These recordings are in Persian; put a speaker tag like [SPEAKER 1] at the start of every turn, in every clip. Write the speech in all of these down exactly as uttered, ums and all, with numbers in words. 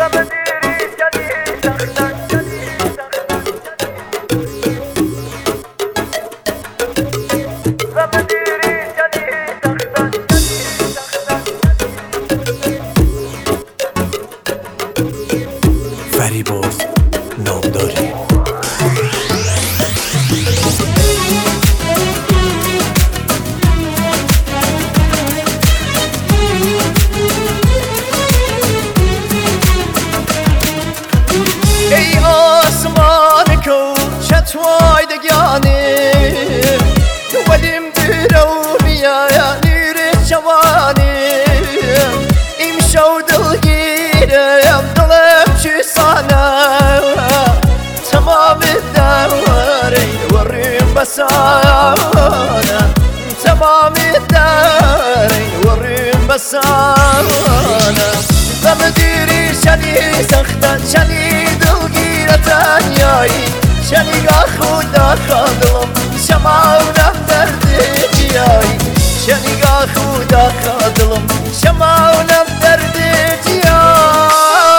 [SPEAKER 1] فریبرز نامداری
[SPEAKER 2] ای آسمان کوچت وایدگانی ولیم درونیا نیر جوانی امشو دلگیرم دلم چی سانه تمام دوری وریم بسانه تمام دوری وریم بسانه بمدیری شنی سخته شنی دلگیرتانیایی شنی گا خدا خادلم شماونم دردی جیایی شنی گا خدا خادلم شماونم دردی جیایی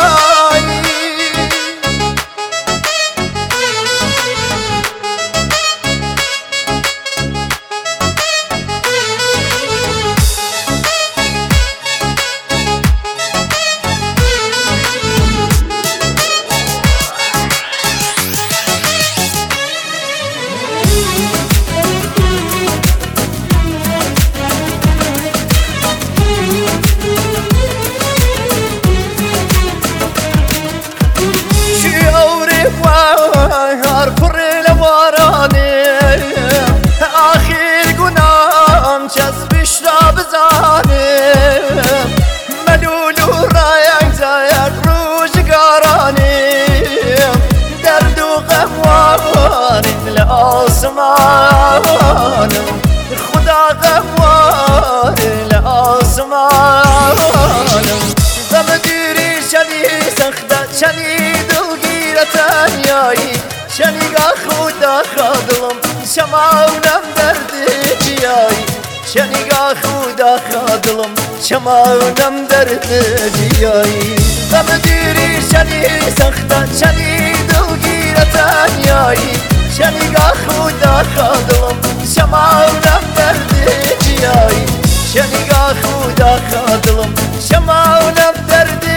[SPEAKER 2] هر پر لوارانه آخر گنام جذبش را بزانه ملولو رایان زاید روزگارانه درد و غمواریم لآسمان خدا غموار لآسمان غمدیری شنی سخته شنی دلگیرتانیایی شنی گا خدا خادلم شماونم دردی جیایی شنی گا خدا خادلم شماونم دردی جیایی غمدیری شنی سخته شنی دلگیرتانیایی شنی گا خدا خادلم شماونم دردی جیایی شنی گا خدا خادلم شماونم دردی